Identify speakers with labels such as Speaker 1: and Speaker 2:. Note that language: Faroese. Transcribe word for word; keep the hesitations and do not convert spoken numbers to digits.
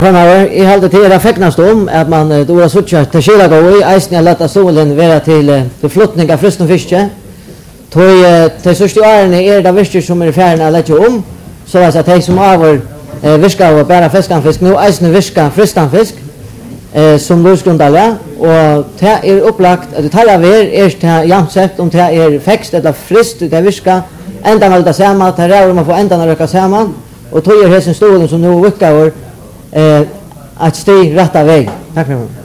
Speaker 1: Framöver, jag hade till era fäcknast om att man då har suttit till skila gå i eisen jag lätta stolen vara till till flottning av frysten fiske. Tog till sista åren är det visst som är färna att lägga om så att det som avor viska och bara fiskanfisk nu eisen viska frystanfisk eh som lustgrundala och det är upplagt att det talar ver är det jämnt sett om det är fäxt eller fryst det viska ända väl det samma det rör man får ända röka samman och tog er hästen stolen som nu vickar eh att steg rätta väg. Tack för mig.